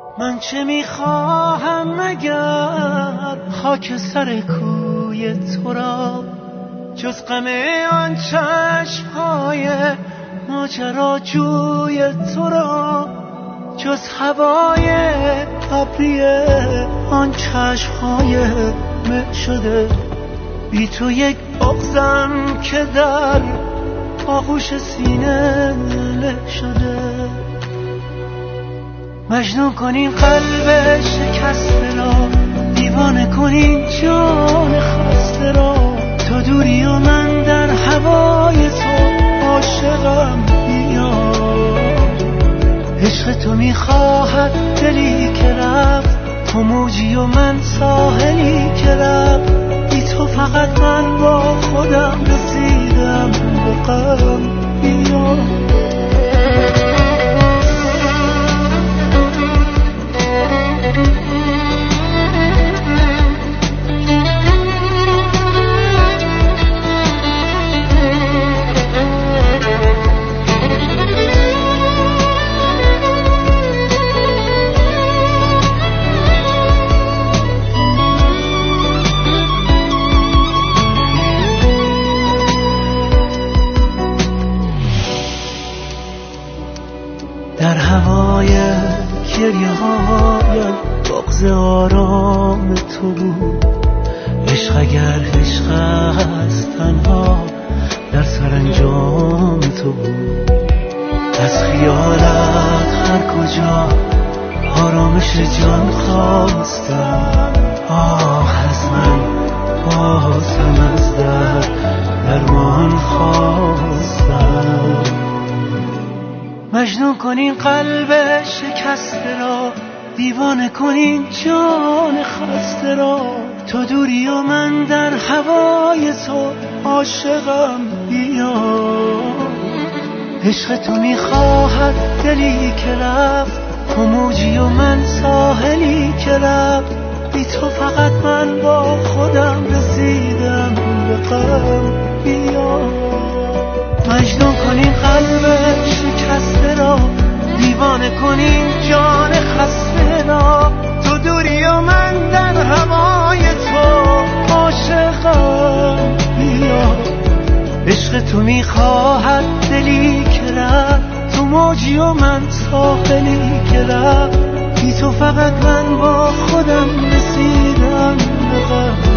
من چه میخواهم مگر خاک سر کوی تو را، جز غم آن چشم‌های ماجراجوی تو را، جز هوای ابری آن چشم‌های مه شده. بی تو یک بغضم که در آغوش سینه له شده. مجنون کنیم قلب شکسته را، دیوانه کنیم جان خسته را. تو دوری و من در هوای تو عاشقم بیا. عشق تو میخواهد دلی که رفت، تو موجی و من ساحلی که رفت. بی تو فقط من با خودم رسیدم به غم بیا. در هوای گریه هایم بغض آرام تو بود. عشق اگر عشق است تنها در سرانجام تو بود. از خیالت هر کجا آرامش جان خواستم. آه از من بازم از درمان خواستم. مجنون کنین قلب شکسته را، دیوانه کنین جان خسته را. تو دوری و من در هوای تو عاشقم بیا. عشق تو میخواهد دلی که رفت، تو موجی و من ساحلی که رفت. بی تو فقط من با خودم رسیدم به غم بیا. مجنون کنین قلب شکسته را، دیوانه کنین جان خسته را. تو دوری و من در هوای تو عاشقم بیا. عشق تو میخواهد دلی که رفت، تو موجی و من ساحلی که رفت. بی تو فقط من با خودم رسیدم به غم